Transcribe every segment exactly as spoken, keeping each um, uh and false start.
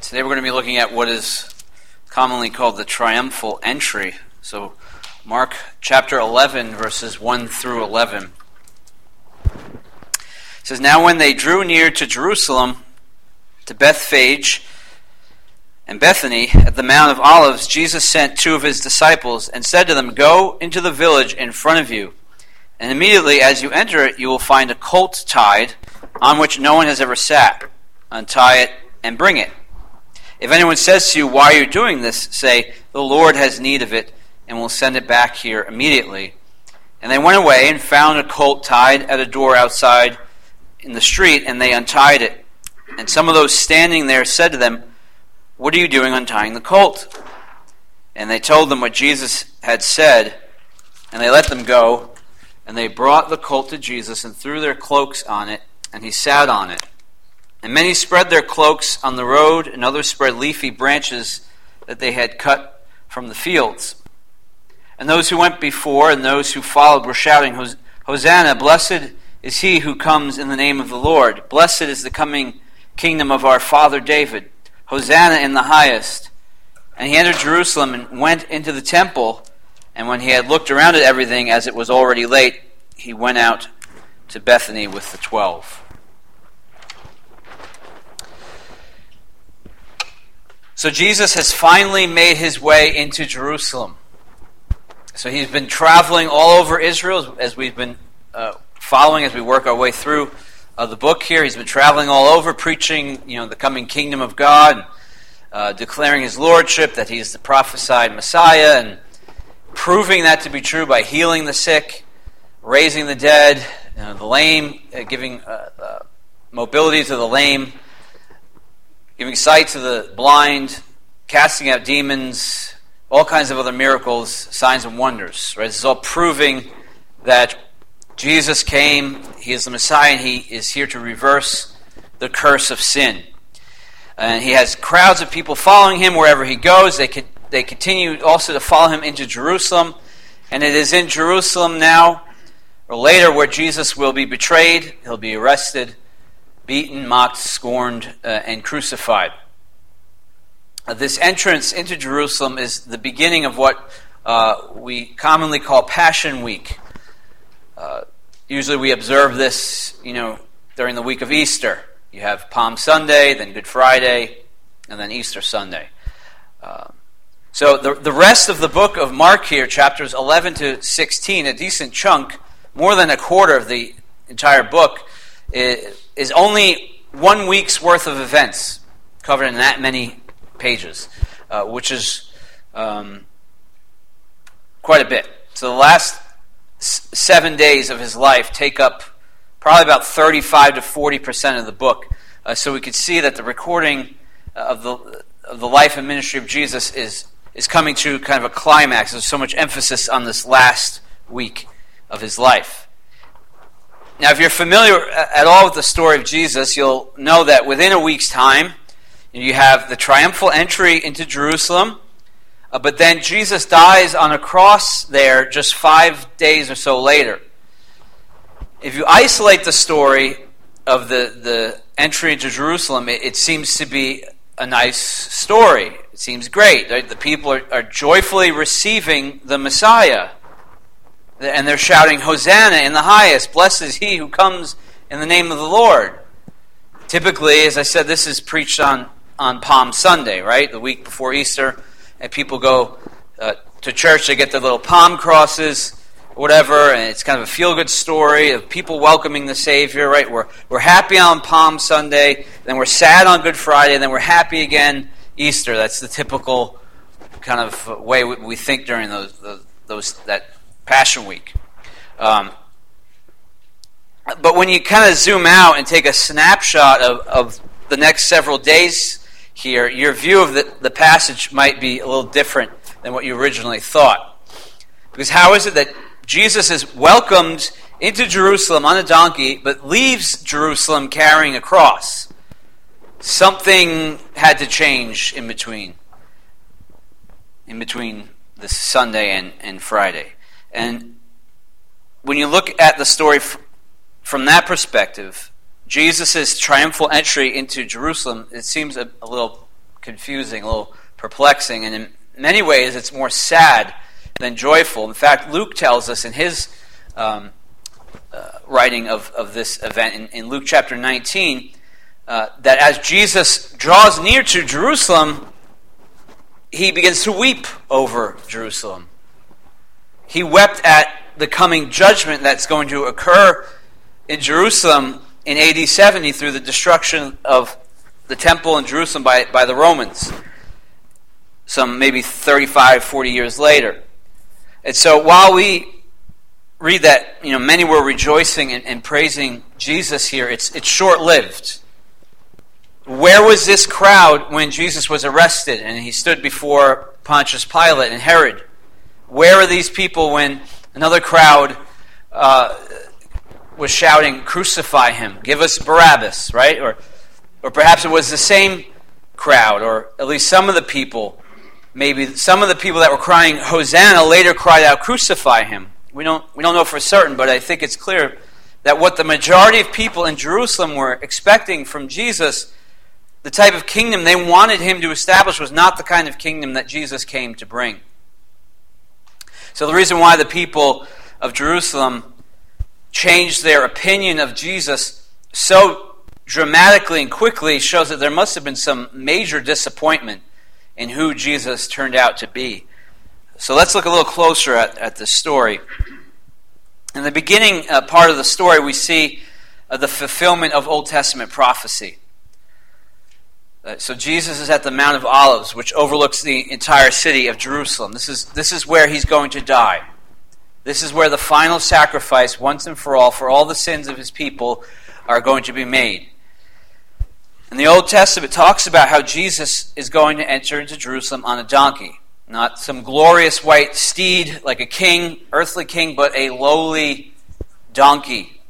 Today we're going to be looking at what is commonly called the triumphal entry. So Mark chapter eleven, verses one through eleven. It says, "Now when they drew near to Jerusalem, to Bethphage and Bethany at the Mount of Olives, Jesus sent two of his disciples and said to them, 'Go into the village in front of you, and immediately as you enter it, you will find a colt tied on which no one has ever sat. Untie it and bring it. If anyone says to you, "Why are you doing this?" say, "The Lord has need of it, and will send it back here immediately." And they went away and found a colt tied at a door outside in the street, and they untied it. And some of those standing there said to them, "What are you doing untying the colt?" And they told them what Jesus had said, and they let them go. And they brought the colt to Jesus and threw their cloaks on it, and he sat on it. And many spread their cloaks on the road, and others spread leafy branches that they had cut from the fields. And those who went before and those who followed were shouting, "Hosanna, blessed is he who comes in the name of the Lord. Blessed is the coming kingdom of our father David. Hosanna in the highest." And he entered Jerusalem and went into the temple. And when he had looked around at everything, as it was already late, he went out to Bethany with the twelve. So Jesus has finally made his way into Jerusalem. So he's been traveling all over Israel, as we've been uh, following as we work our way through uh, the book here. He's been traveling all over, preaching, you know, the coming kingdom of God, uh, declaring his lordship, that he's the prophesied Messiah, and proving that to be true by healing the sick, raising the dead, you know, the lame, uh, giving uh, uh, mobility to the lame, giving sight to the blind, casting out demons, all kinds of other miracles, signs and wonders. Right? This is all proving that Jesus came, he is the Messiah, and he is here to reverse the curse of sin. And he has crowds of people following him wherever he goes. They can, they continue also to follow him into Jerusalem. And it is in Jerusalem now, or later, where Jesus will be betrayed. He'll be arrested, beaten, mocked, scorned, uh, and crucified. Uh, this entrance into Jerusalem is the beginning of what uh, we commonly call Passion Week. Uh, usually we observe this, you know, during the week of Easter. You have Palm Sunday, then Good Friday, and then Easter Sunday. Uh, so the, the rest of the book of Mark here, chapters eleven to sixteen, a decent chunk, more than a quarter of the entire book, is, is only one week's worth of events covered in that many pages, uh, which is um, quite a bit. So the last s- seven days of his life take up probably about thirty-five to forty percent of the book. Uh, so we could see that the recording of the of the life and ministry of Jesus is is coming to kind of a climax. There's so much emphasis on this last week of his life. Now, if you're familiar at all with the story of Jesus, you'll know that within a week's time, you have the triumphal entry into Jerusalem, uh, but then Jesus dies on a cross there just five days or so later. If you isolate the story of the, the entry into Jerusalem, it, it seems to be a nice story. It seems great. Right? The people are, are joyfully receiving the Messiah. And they're shouting, "Hosanna in the highest, blessed is he who comes in the name of the Lord." Typically, as I said, this is preached on, on Palm Sunday, right? The week before Easter. And people go uh, to church, they get their little palm crosses, whatever, and it's kind of a feel-good story of people welcoming the Savior, right? We're, we're happy on Palm Sunday, then we're sad on Good Friday, and then we're happy again Easter. That's the typical kind of way we, we think during those, those, those that Passion Week. Um, but when you kind of zoom out and take a snapshot of, of the next several days here, your view of the, the passage might be a little different than what you originally thought. Because how is it that Jesus is welcomed into Jerusalem on a donkey, but leaves Jerusalem carrying a cross? Something had to change in between. In between this Sunday and, and Friday. And when you look at the story f- from that perspective, Jesus' triumphal entry into Jerusalem, it seems a, a little confusing, a little perplexing, and in many ways it's more sad than joyful. In fact, Luke tells us in his um, uh, writing of, of this event, in, in Luke chapter nineteen, uh, that as Jesus draws near to Jerusalem, he begins to weep over Jerusalem. He wept at the coming judgment that's going to occur in Jerusalem in A D seventy through the destruction of the temple in Jerusalem by, by the Romans, some maybe thirty-five, forty years later. And so while we read that, you know, many were rejoicing and, and praising Jesus here, it's it's short-lived. Where was this crowd when Jesus was arrested and he stood before Pontius Pilate and Herod? Where are these people when another crowd uh, was shouting, "Crucify him, give us Barabbas," right? Or, or perhaps it was the same crowd, or at least some of the people, maybe some of the people that were crying, "Hosanna," later cried out, "Crucify him." We don't, we don't know for certain, but I think it's clear that what the majority of people in Jerusalem were expecting from Jesus, the type of kingdom they wanted him to establish, was not the kind of kingdom that Jesus came to bring. So the reason why the people of Jerusalem changed their opinion of Jesus so dramatically and quickly shows that there must have been some major disappointment in who Jesus turned out to be. So let's look a little closer at, at this story. In the beginning uh, part of the story, we see uh, the fulfillment of Old Testament prophecy. Uh, so Jesus is at the Mount of Olives, which overlooks the entire city of Jerusalem. This is this is where he's going to die. This is where the final sacrifice, once and for all, for all the sins of his people, are going to be made. And the Old Testament talks about how Jesus is going to enter into Jerusalem on a donkey. Not some glorious white steed like a king, earthly king, but a lowly donkey.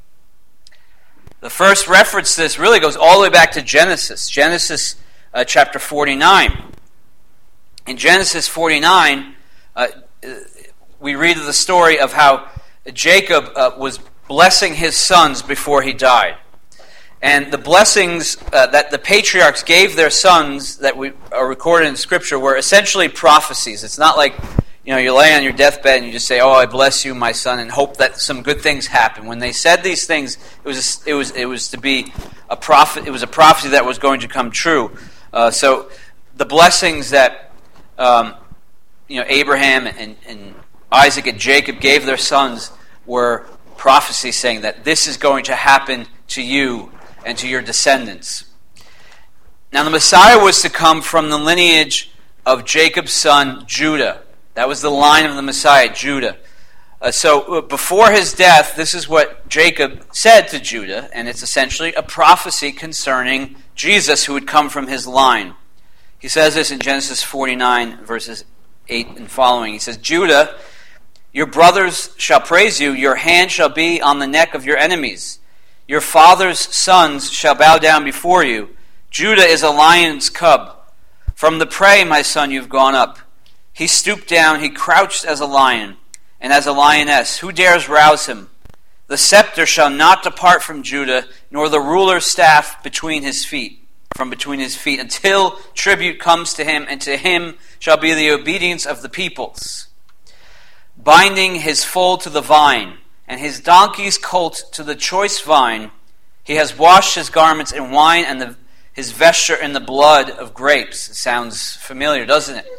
The first reference to this really goes all the way back to Genesis. Genesis uh, chapter forty-nine. In Genesis forty-nine, uh, we read of the story of how Jacob uh, was blessing his sons before he died. And the blessings uh, that the patriarchs gave their sons that we are recorded in Scripture were essentially prophecies. It's not like, you know, you lay on your deathbed and you just say, "Oh, I bless you, my son," and hope that some good things happen. When they said these things, it was it was it was to be a prophet. It was a prophecy that was going to come true. Uh, so the blessings that um, you know Abraham and, and Isaac and Jacob gave their sons were prophecies saying that this is going to happen to you and to your descendants. Now the Messiah was to come from the lineage of Jacob's son Judah. That was the line of the Messiah, Judah. Uh, so before his death, this is what Jacob said to Judah, and it's essentially a prophecy concerning Jesus who would come from his line. He says this in Genesis forty-nine, verses eight and following. He says, "Judah, your brothers shall praise you, your hand shall be on the neck of your enemies. Your father's sons shall bow down before you. Judah is a lion's cub. From the prey, my son, you've gone up. He stooped down, he crouched as a lion, and as a lioness. Who dares rouse him? The scepter shall not depart from Judah, nor the ruler's staff between his feet, from between his feet, until tribute comes to him, and to him shall be the obedience of the peoples. Binding his foal to the vine, and his donkey's colt to the choice vine, he has washed his garments in wine, and the, his vesture in the blood of grapes." It sounds familiar, doesn't it?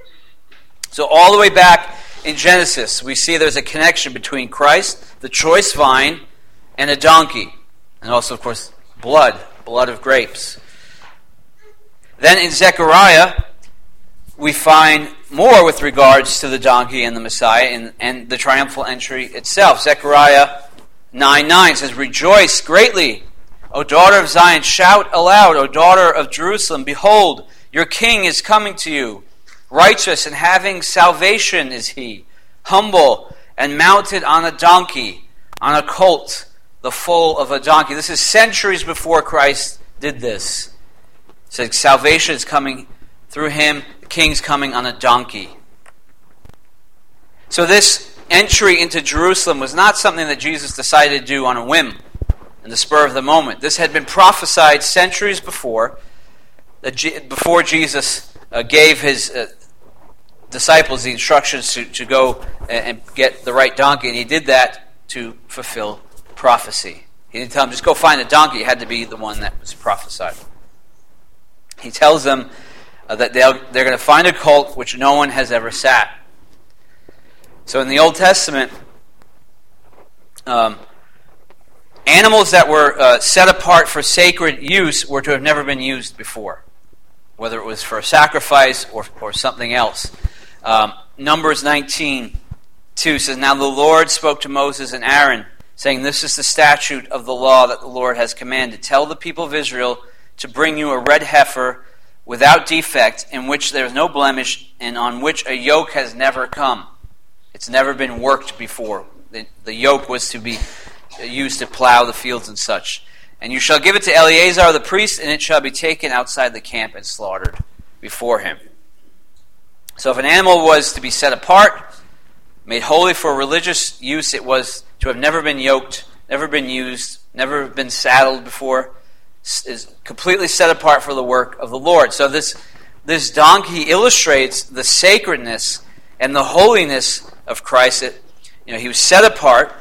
So all the way back in Genesis, we see there's a connection between Christ, the choice vine, and a donkey. And also, of course, blood, blood of grapes. Then in Zechariah, we find more with regards to the donkey and the Messiah and, and the triumphal entry itself. Zechariah nine nine says, "Rejoice greatly, O daughter of Zion. Shout aloud, O daughter of Jerusalem. Behold, your king is coming to you. Righteous and having salvation is he, humble and mounted on a donkey, on a colt, the foal of a donkey." This is centuries before Christ did this. It says salvation is coming through him. The king's coming on a donkey. So this entry into Jerusalem was not something that Jesus decided to do on a whim, in the spur of the moment. This had been prophesied centuries before. that G- before Jesus uh, gave his uh, disciples the instructions to, to go and, and get the right donkey, and he did that to fulfill prophecy. He didn't tell them, just go find a donkey. It had to be the one that was prophesied. He tells them uh, that they'll, they're going to find a colt which no one has ever sat. So in the Old Testament, um, animals that were uh, set apart for sacred use were to have never been used before, whether it was for a sacrifice or, or something else. Um, Numbers nineteen two says, "Now the Lord spoke to Moses and Aaron, saying, 'This is the statute of the law that the Lord has commanded. Tell the people of Israel to bring you a red heifer without defect, in which there is no blemish, and on which a yoke has never come.'" It's never been worked before. The, the yoke was to be used to plow the fields and such. "And you shall give it to Eleazar the priest, and it shall be taken outside the camp and slaughtered before him." So if an animal was to be set apart, made holy for religious use, it was to have never been yoked, never been used, never been saddled before, is completely set apart for the work of the Lord. So this, this donkey illustrates the sacredness and the holiness of Christ. It, you know, he was set apart.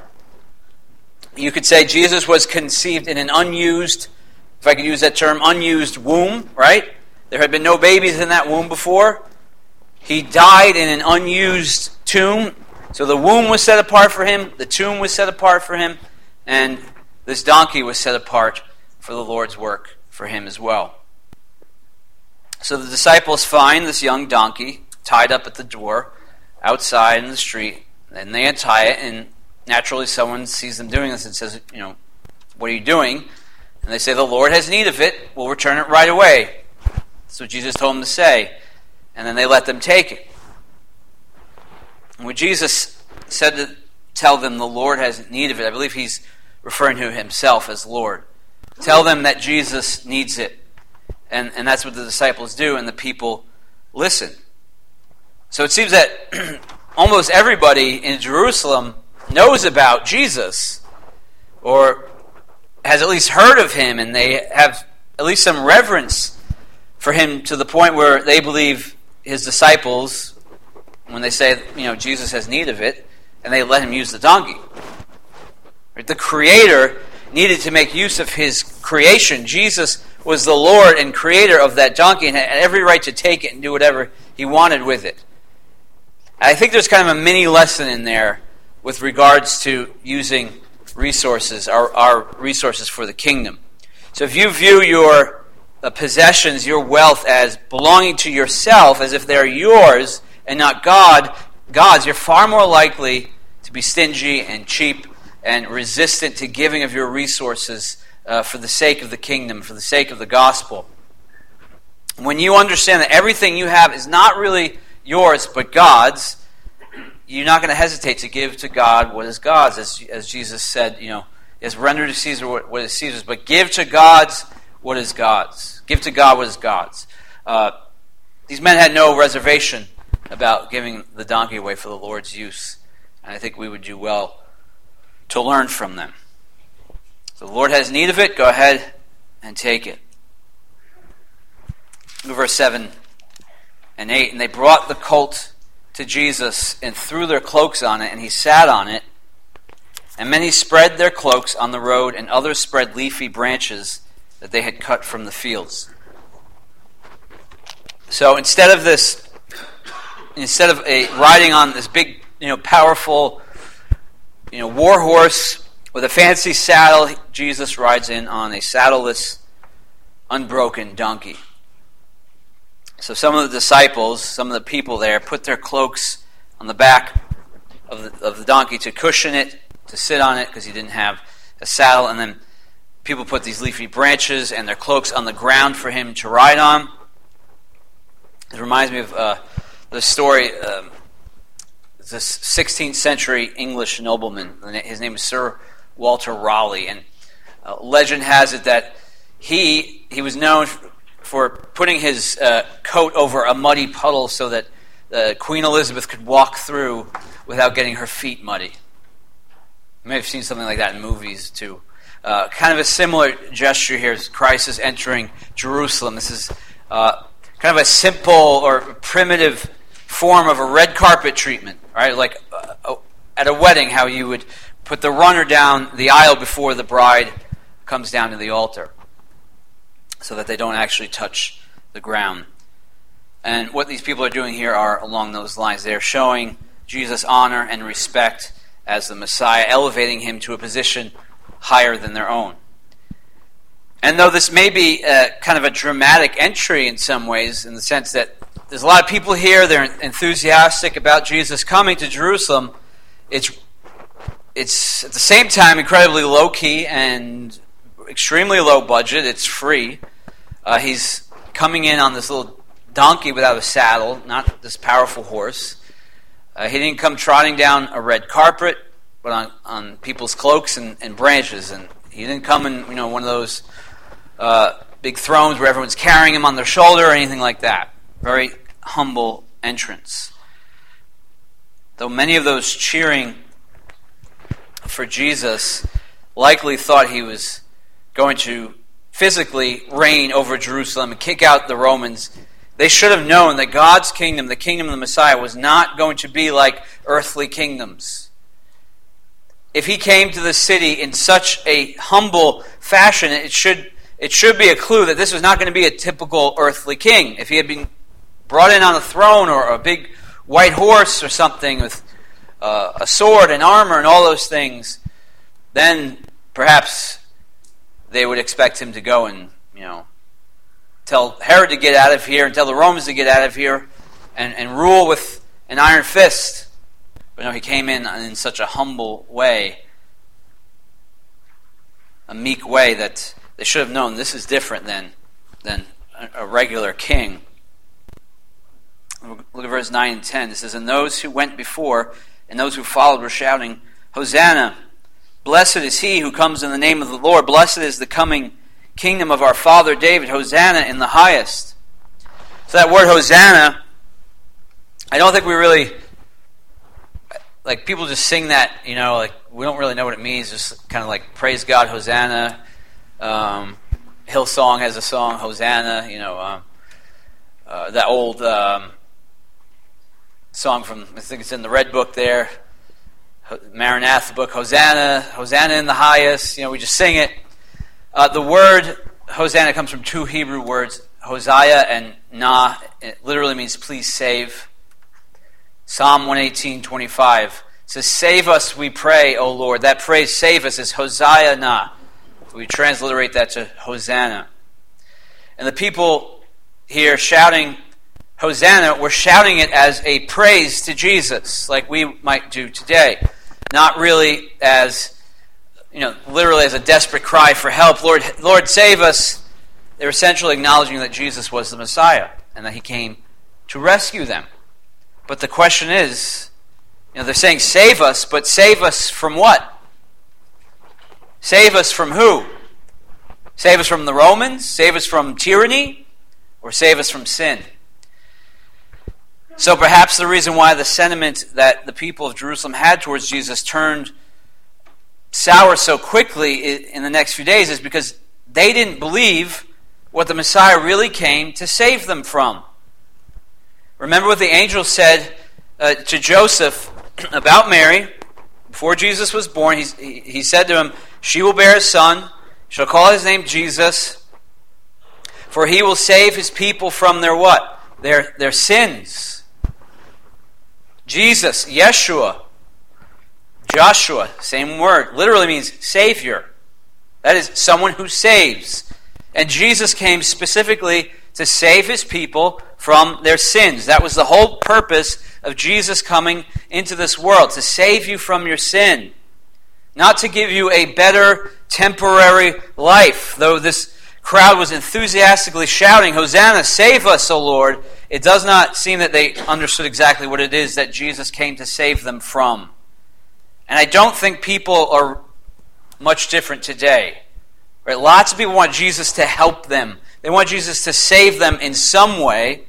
You could say Jesus was conceived in an unused, if I could use that term, unused womb, right? There had been no babies in that womb before. He died in an unused tomb. So the womb was set apart for him, the tomb was set apart for him, and this donkey was set apart for the Lord's work for him as well. So the disciples find this young donkey tied up at the door, outside in the street, and they untie it, and naturally someone sees them doing this and says, you know, "What are you doing?" And they say, "The Lord has need of it. We'll return it right away." That's what Jesus told them to say. And then they let them take it. And when Jesus said to tell them the Lord has need of it, I believe he's referring to himself as Lord. Tell them that Jesus needs it. And, and that's what the disciples do, and the people listen. So it seems that almost everybody in Jerusalem knows about Jesus, or has at least heard of him, and they have at least some reverence for him, to the point where they believe his disciples, when they say, you know, Jesus has need of it, and they let him use the donkey. The Creator needed to make use of his creation. Jesus was the Lord and Creator of that donkey, and had every right to take it and do whatever he wanted with it. I think there's kind of a mini lesson in there with regards to using resources, our, our resources for the kingdom. So if you view your uh, possessions, your wealth, as belonging to yourself, as if they're yours and not God, God's, you're far more likely to be stingy and cheap and resistant to giving of your resources uh, for the sake of the kingdom, for the sake of the gospel. When you understand that everything you have is not really yours but God's, you're not going to hesitate to give to God what is God's, as, as Jesus said, you know, is render to Caesar what, what is Caesar's, but give to God's what is God's. Give to God what is God's. Uh, these men had no reservation about giving the donkey away for the Lord's use, and I think we would do well to learn from them. So the Lord has need of it, go ahead and take it. Verse seven and eight, "And they brought the colt to Jesus and threw their cloaks on it, and he sat on it. And many spread their cloaks on the road, and others spread leafy branches that they had cut from the fields." So instead of this, instead of a riding on this big, you know, powerful, you know, war horse with a fancy saddle, Jesus rides in on a saddleless, unbroken donkey. So some of the disciples, some of the people there, put their cloaks on the back of the, of the donkey to cushion it, to sit on it, because he didn't have a saddle. And then people put these leafy branches and their cloaks on the ground for him to ride on. It reminds me of uh, the story, um, this sixteenth century English nobleman. His name is Sir Walter Raleigh. And uh, legend has it that he he was known for putting his uh, coat over a muddy puddle so that uh, Queen Elizabeth could walk through without getting her feet muddy. You may have seen something like that in movies too. Uh, kind of a similar gesture here as Christ is entering Jerusalem. This is uh, kind of a simple or primitive form of a red carpet treatment, right? Like uh, at a wedding, how you would put the runner down the aisle before the bride comes down to the altar, so that they don't actually touch the ground. And what these people are doing here are along those lines. They're showing Jesus honor and respect as the Messiah, elevating him to a position higher than their own. And though this may be a, kind of a dramatic entry in some ways, in the sense that there's a lot of people here, they're enthusiastic about Jesus coming to Jerusalem, it's it's at the same time incredibly low-key and extremely low budget. It's free. Uh, he's coming in on this little donkey without a saddle, not this powerful horse. Uh, he didn't come trotting down a red carpet, but on, on people's cloaks and, and branches. And he didn't come in, you know, one of those uh, big thrones where everyone's carrying him on their shoulder or anything like that. Very humble entrance. Though many of those cheering for Jesus likely thought he was going to physically reign over Jerusalem and kick out the Romans, they should have known that God's kingdom, the kingdom of the Messiah, was not going to be like earthly kingdoms. If he came to the city in such a humble fashion, it should it should be a clue that this was not going to be a typical earthly king. If he had been brought in on a throne or a big white horse or something with uh, a sword and armor and all those things, then perhaps they would expect him to go and, you know, tell Herod to get out of here and tell the Romans to get out of here and, and rule with an iron fist. But no, he came in in such a humble way, a meek way, that they should have known this is different than, than a regular king. Look at verse nine and ten. It says, "And those who went before and those who followed were shouting, 'Hosanna! Blessed is he who comes in the name of the Lord. Blessed is the coming kingdom of our father David. Hosanna in the highest.'" So that word Hosanna, I don't think we really, like, people just sing that, you know, like, we don't really know what it means. Just kind of like, praise God, Hosanna. Um, Hillsong has a song, Hosanna, you know, um, uh, that old um, song from, I think it's in the Red Book there, Maranatha book, Hosanna, Hosanna in the highest. You know, we just sing it. Uh, the word Hosanna comes from two Hebrew words, Hosea and Na. It literally means please save. Psalm one eighteen twenty-five says, "Save us, we pray, O Lord." That phrase, save us, is Hosea Na. We transliterate that to Hosanna. And the people here shouting Hosanna were shouting it as a praise to Jesus, like we might do today. Not really as, you know, literally as a desperate cry for help. Lord, Lord, save us. They were essentially acknowledging that Jesus was the Messiah and that he came to rescue them. But the question is, you know, they're saying save us, but save us from what? Save us from who? Save us from the Romans? Save us from tyranny? Or save us from sin? So perhaps the reason why the sentiment that the people of Jerusalem had towards Jesus turned sour so quickly in the next few days is because they didn't believe what the Messiah really came to save them from. Remember what the angel said uh, to Joseph about Mary before Jesus was born. He's, he, he said to him, "She will bear a son, shall call his name Jesus, for he will save his people from their what? Their, their sins." Jesus, Yeshua, Joshua, same word, literally means Savior. That is someone who saves. And Jesus came specifically to save his people from their sins. That was the whole purpose of Jesus coming into this world, to save you from your sin. Not to give you a better temporary life. Though this crowd was enthusiastically shouting, "Hosanna, save us, O Lord," it does not seem that they understood exactly what it is that Jesus came to save them from. And I don't think people are much different today. Right? Lots of people want Jesus to help them. They want Jesus to save them in some way.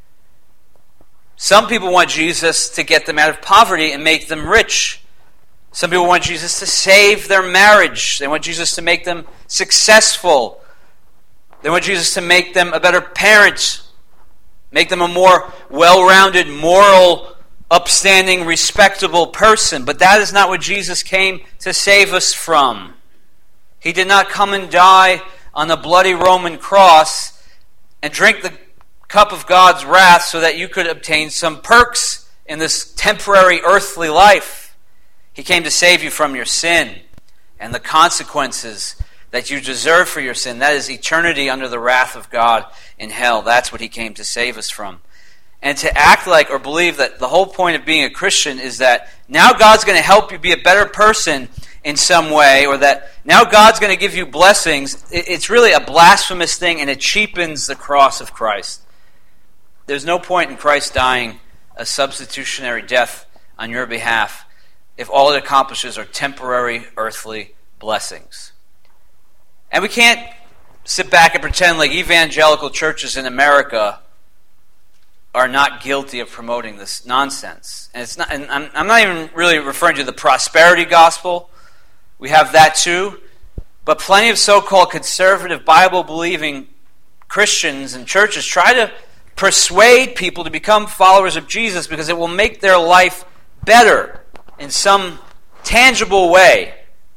Some people want Jesus to get them out of poverty and make them rich. Some people want Jesus to save their marriage. They want Jesus to make them successful. They want Jesus to make them a better parent, make them a more well-rounded, moral, upstanding, respectable person. But that is not what Jesus came to save us from. He did not come and die on the bloody Roman cross and drink the cup of God's wrath so that you could obtain some perks in this temporary earthly life. He came to save you from your sin and the consequences that you deserve for your sin. That is eternity under the wrath of God in hell. That's what he came to save us from. And to act like or believe that the whole point of being a Christian is that now God's going to help you be a better person in some way, or that now God's going to give you blessings, it's really a blasphemous thing, and it cheapens the cross of Christ. There's no point in Christ dying a substitutionary death on your behalf if all it accomplishes are temporary earthly blessings. And we can't sit back and pretend like evangelical churches in America are not guilty of promoting this nonsense. And it's not. And I'm, I'm not even really referring to the prosperity gospel. We have that too. But plenty of so-called conservative, Bible-believing Christians and churches try to persuade people to become followers of Jesus because it will make their life better in some tangible way.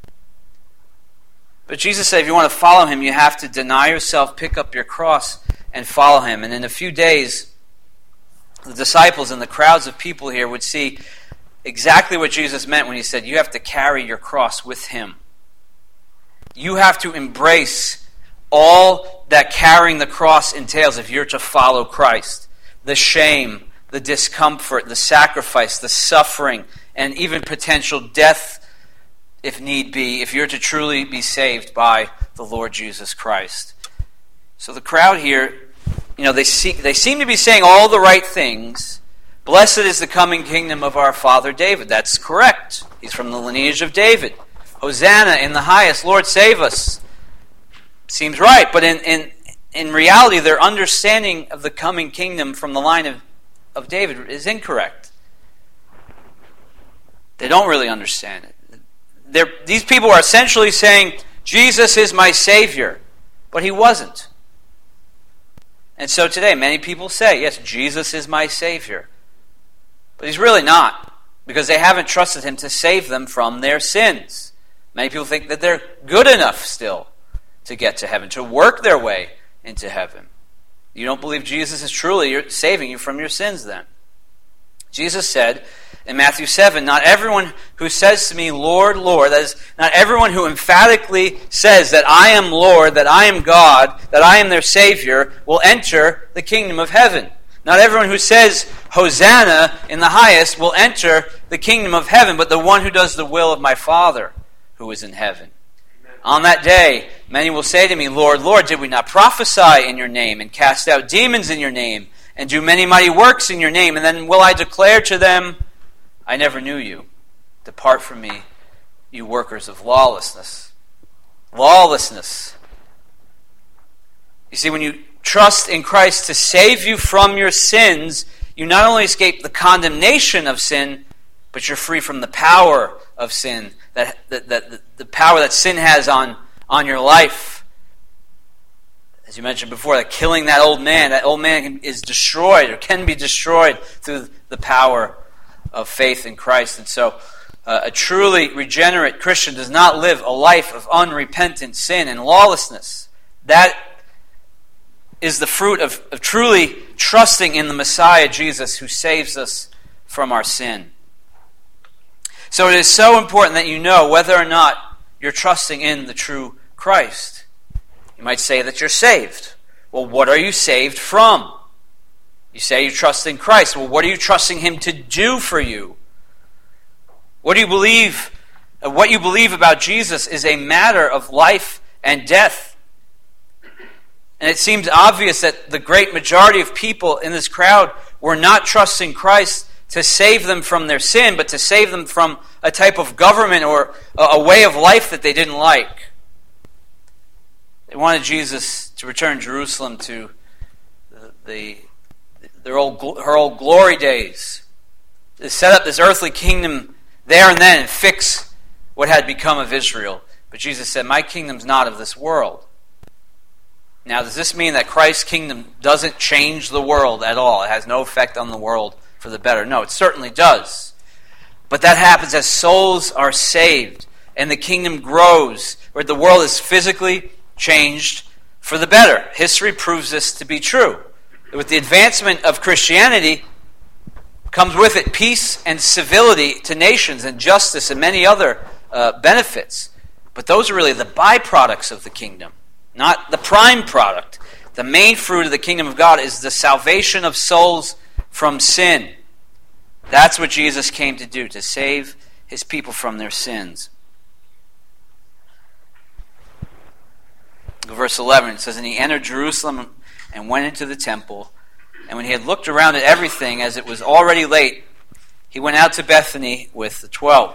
But Jesus said if you want to follow him, you have to deny yourself, pick up your cross, and follow him. And in a few days, the disciples and the crowds of people here would see exactly what Jesus meant when he said, you have to carry your cross with him. You have to embrace all that carrying the cross entails if you're to follow Christ. The shame, the discomfort, the sacrifice, the suffering, and even potential death, if need be, if you're to truly be saved by the Lord Jesus Christ. So the crowd here, you know, they see, they seem to be saying all the right things. Blessed is the coming kingdom of our father David. That's correct. He's from the lineage of David. Hosanna in the highest. Lord, save us. Seems right, but in, in, in reality, their understanding of the coming kingdom from the line of, of David is incorrect. They don't really understand it. They're, these people are essentially saying, Jesus is my Savior, but he wasn't. And so today, many people say, yes, Jesus is my Savior. But he's really not, because they haven't trusted him to save them from their sins. Many people think that they're good enough still to get to heaven, to work their way into heaven. You don't believe Jesus is truly saving you from your sins then. Jesus said in Matthew seven, not everyone who says to me, Lord, Lord, that is, not everyone who emphatically says that I am Lord, that I am God, that I am their Savior, will enter the kingdom of heaven. Not everyone who says, Hosanna in the highest, will enter the kingdom of heaven, but the one who does the will of my Father who is in heaven. Amen. On that day, many will say to me, Lord, Lord, did we not prophesy in your name, and cast out demons in your name, and do many mighty works in your name? And then will I declare to them, I never knew you. Depart from me, you workers of lawlessness. Lawlessness. You see, when you trust in Christ to save you from your sins, you not only escape the condemnation of sin, but you're free from the power of sin, that, that, that the power that sin has on, on your life. As you mentioned before, that killing that old man, that old man is destroyed or can be destroyed through the power of faith in Christ. And so uh, a truly regenerate Christian does not live a life of unrepentant sin and lawlessness. That is the fruit of, of truly trusting in the Messiah Jesus who saves us from our sin. So it is so important that you know whether or not you're trusting in the true Christ. You might say that you're saved. Well, what are you saved from? You say you trust in Christ. Well, what are you trusting him to do for you? What do you believe? Uh, what you believe about Jesus is a matter of life and death. And it seems obvious that the great majority of people in this crowd were not trusting Christ to save them from their sin, but to save them from a type of government or a way of life that they didn't like. They wanted Jesus to return Jerusalem to the, the their old her old glory days, to set up this earthly kingdom there and then and fix what had become of Israel. But Jesus said, "My kingdom's not of this world." Now, does this mean that Christ's kingdom doesn't change the world at all? It has no effect on the world for the better? No, it certainly does. But that happens as souls are saved and the kingdom grows, where the world is physically changed for the better. History proves this to be true. With the advancement of Christianity comes with it peace and civility to nations and justice and many other uh, benefits. But those are really the byproducts of the kingdom, not the prime product. The main fruit of the kingdom of God is the salvation of souls from sin. That's what Jesus came to do, to save his people from their sins. Verse eleven, it says, "And he entered Jerusalem and went into the temple. And when he had looked around at everything, as it was already late, he went out to Bethany with the twelve."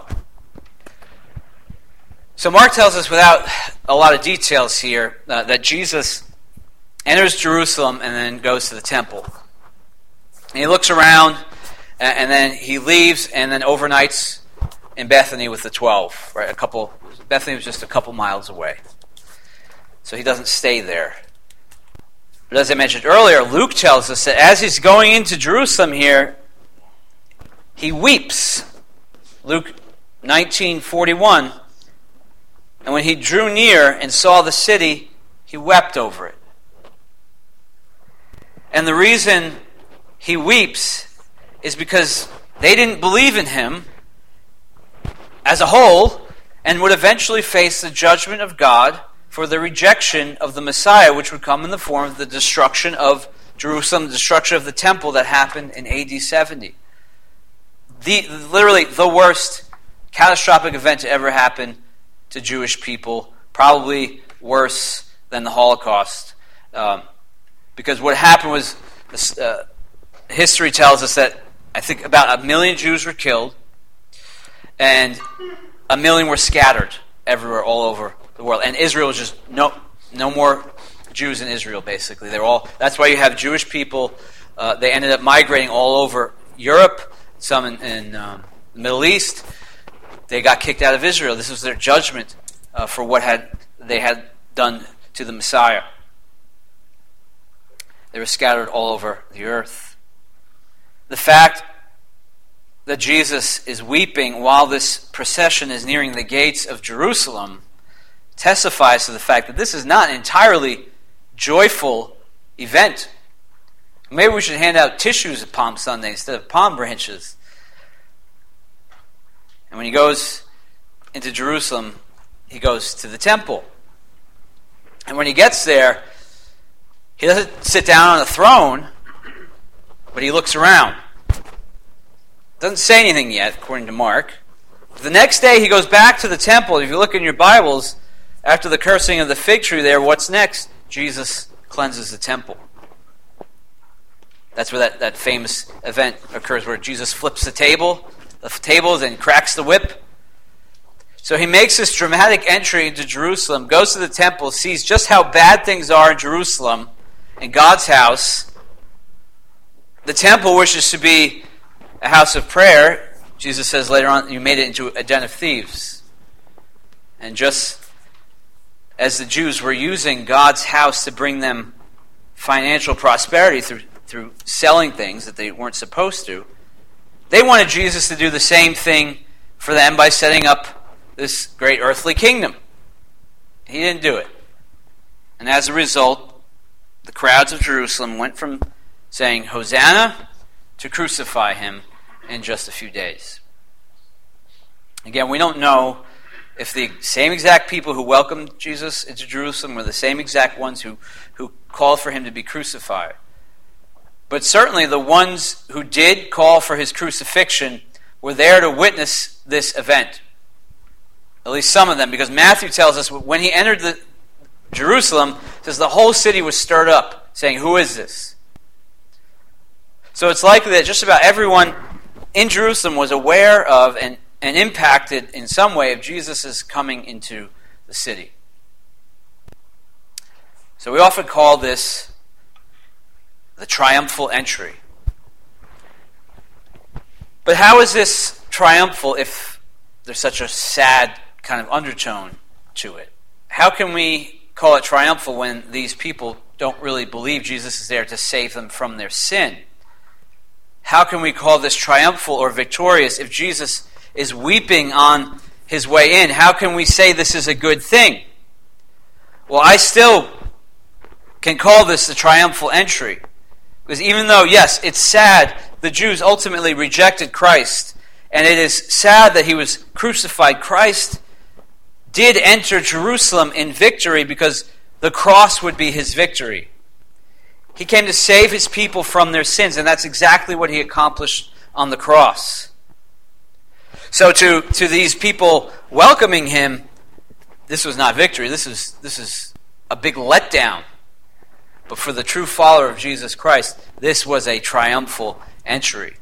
So Mark tells us, without a lot of details here, uh, that Jesus enters Jerusalem and then goes to the temple. And he looks around, and, and then he leaves, and then overnights in Bethany with the twelve. Right, a couple. Bethany was just a couple miles away, so he doesn't stay there. But as I mentioned earlier, Luke tells us that as he's going into Jerusalem here, he weeps. Luke nineteen forty-one. "And when he drew near and saw the city, he wept over it." And the reason he weeps is because they didn't believe in him as a whole and would eventually face the judgment of God for the rejection of the Messiah, which would come in the form of the destruction of Jerusalem, the destruction of the temple that happened in A D seventy. The, literally the worst catastrophic event to ever happen to Jewish people, probably worse than the Holocaust. Um, because what happened was, uh, history tells us that I think about a million Jews were killed, and a million were scattered everywhere, all over the world. And Israel was just no no more Jews in Israel, basically. They're all. That's why you have Jewish people. Uh, they ended up migrating all over Europe, some in, in um, the Middle East. They got kicked out of Israel. This was their judgment uh, for what had they had done to the Messiah. They were scattered all over the earth. The fact that Jesus is weeping while this procession is nearing the gates of Jerusalem testifies to the fact that this is not an entirely joyful event. Maybe we should hand out tissues at Palm Sunday instead of palm branches. And when he goes into Jerusalem, he goes to the temple. And when he gets there, he doesn't sit down on a throne, but he looks around. Doesn't say anything yet, according to Mark. The next day he goes back to the temple. If you look in your Bibles, after the cursing of the fig tree there, what's next? Jesus cleanses the temple. That's where that, that famous event occurs, where Jesus flips the table, the tables, and cracks the whip. So he makes this dramatic entry into Jerusalem, goes to the temple, sees just how bad things are in Jerusalem, in God's house. The temple wishes to be a house of prayer. Jesus says later on, you made it into a den of thieves. And just as the Jews were using God's house to bring them financial prosperity through, through selling things that they weren't supposed to, they wanted Jesus to do the same thing for them by setting up this great earthly kingdom. He didn't do it. And as a result, the crowds of Jerusalem went from saying, "Hosanna," to crucify him in just a few days. Again, we don't know if the same exact people who welcomed Jesus into Jerusalem were the same exact ones who, who called for him to be crucified. But certainly the ones who did call for his crucifixion were there to witness this event. At least some of them, because Matthew tells us when he entered the Jerusalem, it says the whole city was stirred up, saying, "Who is this?" So it's likely that just about everyone in Jerusalem was aware of and, and impacted in some way of Jesus' coming into the city. So we often call this the triumphal entry. But how is this triumphal if there's such a sad kind of undertone to it? How can we call it triumphal when these people don't really believe Jesus is there to save them from their sin. How can we call this triumphal or victorious if Jesus is weeping on his way in? How can we say this is a good thing? Well, I still can call this the triumphal entry. Because even though, yes, it's sad, the Jews ultimately rejected Christ, and it is sad that he was crucified, Christ did enter Jerusalem in victory because the cross would be his victory. He came to save his people from their sins, and that's exactly what he accomplished on the cross. So to, to these people welcoming him, this was not victory. This is, this is a big letdown. But for the true follower of Jesus Christ, this was a triumphal entry.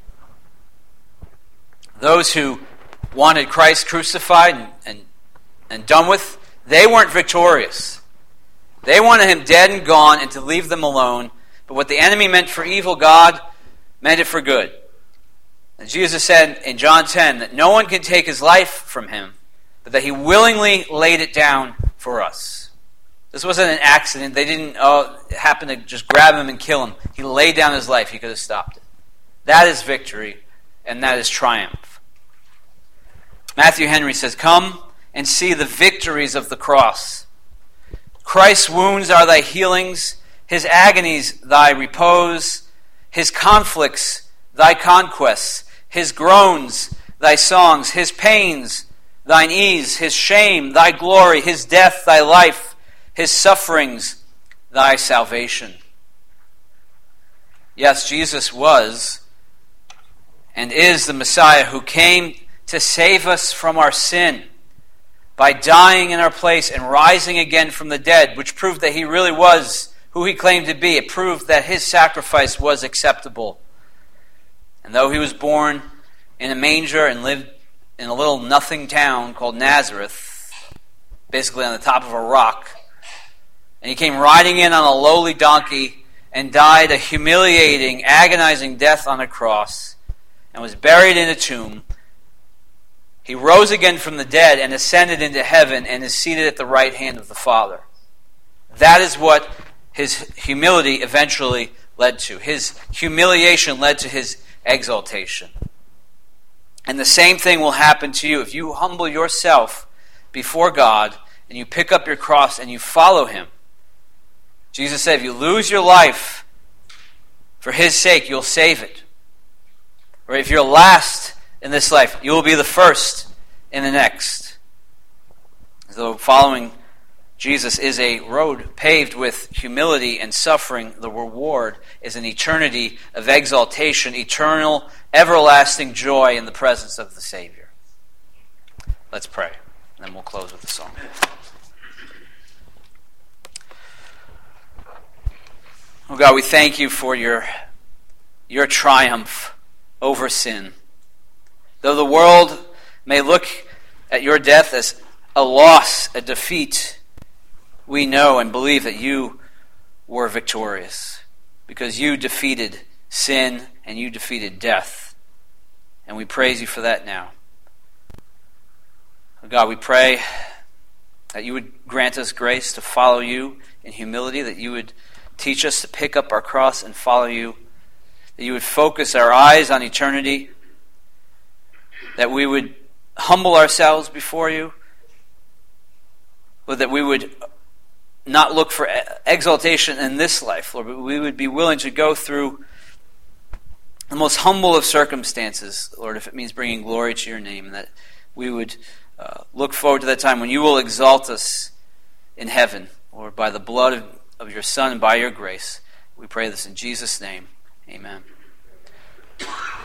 Those who wanted Christ crucified and, and, and done with, they weren't victorious. They wanted him dead and gone and to leave them alone. But what the enemy meant for evil, God meant it for good. And Jesus said in John ten that no one can take his life from him, but that he willingly laid it down for us. This wasn't an accident. They didn't oh, happen to just grab him and kill him. He laid down his life. He could have stopped it. That is victory, and that is triumph. Matthew Henry says, "Come and see the victories of the cross. Christ's wounds are thy healings, his agonies thy repose, his conflicts thy conquests, his groans thy songs, his pains thine ease, his shame thy glory, his death thy life, his sufferings thy salvation." Yes, Jesus was and is the Messiah who came to save us from our sin by dying in our place and rising again from the dead, which proved that he really was who he claimed to be. It proved that his sacrifice was acceptable. And though he was born in a manger and lived in a little nothing town called Nazareth, basically on the top of a rock, and he came riding in on a lowly donkey and died a humiliating, agonizing death on a cross and was buried in a tomb, he rose again from the dead and ascended into heaven and is seated at the right hand of the Father. That is what his humility eventually led to. His humiliation led to his exaltation. And the same thing will happen to you if you humble yourself before God and you pick up your cross and you follow him. Jesus said, if you lose your life for his sake, you'll save it. Or if you're last in this life, you will be the first in the next. So following Jesus is a road paved with humility and suffering. The reward is an eternity of exaltation, eternal, everlasting joy in the presence of the Savior. Let's pray, and then we'll close with the song. Oh God, we thank you for your, your triumph over sin. Though the world may look at your death as a loss, a defeat, we know and believe that you were victorious because you defeated sin and you defeated death. And we praise you for that now. God, we pray that you would grant us grace to follow you in humility, that you would teach us to pick up our cross and follow you, that you would focus our eyes on eternity, that we would humble ourselves before you, but that we would not look for exaltation in this life, Lord, but we would be willing to go through the most humble of circumstances, Lord, if it means bringing glory to your name, and that we would uh, look forward to that time when you will exalt us in heaven, Lord, by the blood of, of your Son and by your grace. We pray this in Jesus' name. Amen.